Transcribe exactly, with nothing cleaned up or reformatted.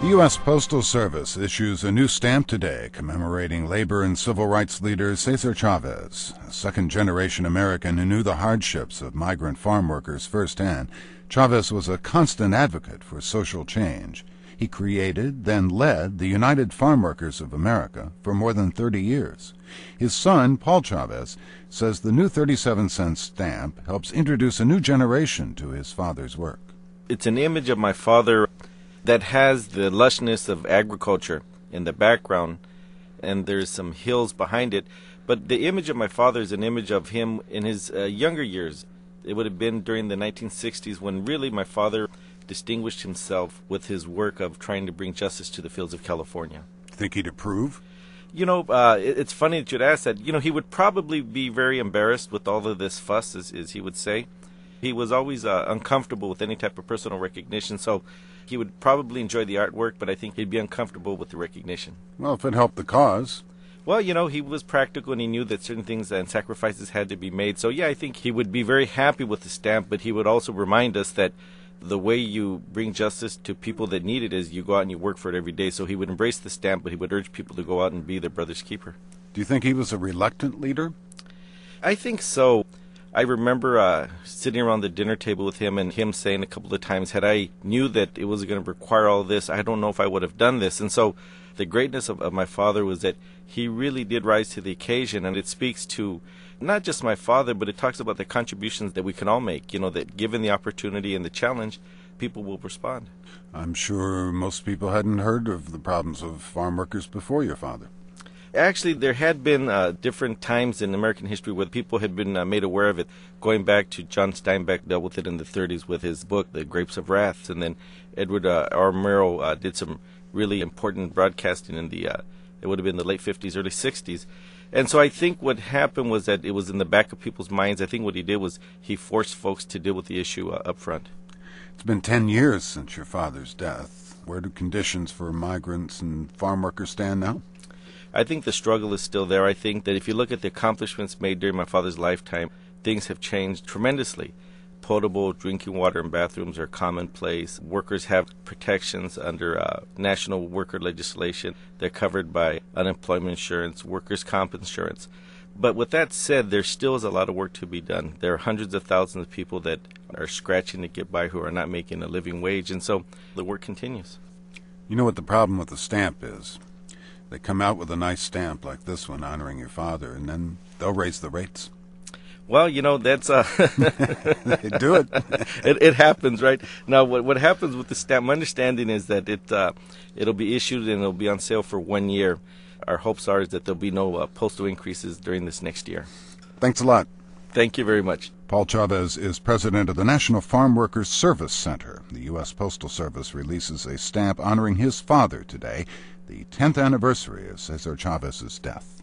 The U S Postal Service issues a new stamp today commemorating labor and civil rights leader Cesar Chavez, a second-generation American who knew the hardships of migrant farm workers firsthand. Chavez was a constant advocate for social change. He created, then led, the United Farm Workers of America for more than thirty years. His son, Paul Chavez, says the new thirty-seven cent stamp helps introduce a new generation to his father's work. It's an image of my father that has the lushness of agriculture in the background, and there's some hills behind it. But the image of my father is an image of him in his uh, younger years. It would have been during the nineteen sixties when really my father distinguished himself with his work of trying to bring justice to the fields of California. Think he'd approve? You know, uh, it, it's funny that you'd ask that. You know, he would probably be very embarrassed with all of this fuss, as, as he would say. He was always uh, uncomfortable with any type of personal recognition, so he would probably enjoy the artwork, but I think he'd be uncomfortable with the recognition. Well, if it helped the cause. Well, you know, he was practical and he knew that certain things and sacrifices had to be made. So, yeah, I think he would be very happy with the stamp, but he would also remind us that the way you bring justice to people that need it is you go out and you work for it every day. So he would embrace the stamp, but he would urge people to go out and be their brother's keeper. Do you think he was a reluctant leader? I think so. I remember uh, sitting around the dinner table with him and him saying a couple of times, had I knew that it was going to require all this, I don't know if I would have done this. And so the greatness of, of my father was that he really did rise to the occasion, and it speaks to not just my father, but it talks about the contributions that we can all make, you know, that given the opportunity and the challenge, people will respond. I'm sure most people hadn't heard of the problems of farm workers before your father. Actually, there had been uh, different times in American history where people had been uh, made aware of it, going back to John Steinbeck dealt with it in the thirties with his book, The Grapes of Wrath, and then Edward uh, R. Murrow uh, did some really important broadcasting in the, uh, it would have been the late fifties, early sixties. And so I think what happened was that it was in the back of people's minds. I think what he did was he forced folks to deal with the issue uh, up front. It's been ten years since your father's death. Where do conditions for migrants and farm workers stand now? I think the struggle is still there. I think that if you look at the accomplishments made during my father's lifetime, things have changed tremendously. Potable drinking water and bathrooms are commonplace. Workers have protections under uh, national worker legislation. They're covered by unemployment insurance, workers' comp insurance. But with that said, there still is a lot of work to be done. There are hundreds of thousands of people that are scratching to get by who are not making a living wage, and so the work continues. You know what the problem with the stamp is? They come out with a nice stamp like this one honoring your father, and then they'll raise the rates. Well, you know, that's uh they do it. it. It happens, right? Now, what what happens with the stamp, my understanding is that it, uh, it'll be issued and it'll be on sale for one year. Our hopes are is that there'll be no uh, postal increases during this next year. Thanks a lot. Thank you very much. Paul Chavez is president of the National Farm Workers Service Center. The U S Postal Service releases a stamp honoring his father today, the tenth anniversary of Cesar Chavez's death.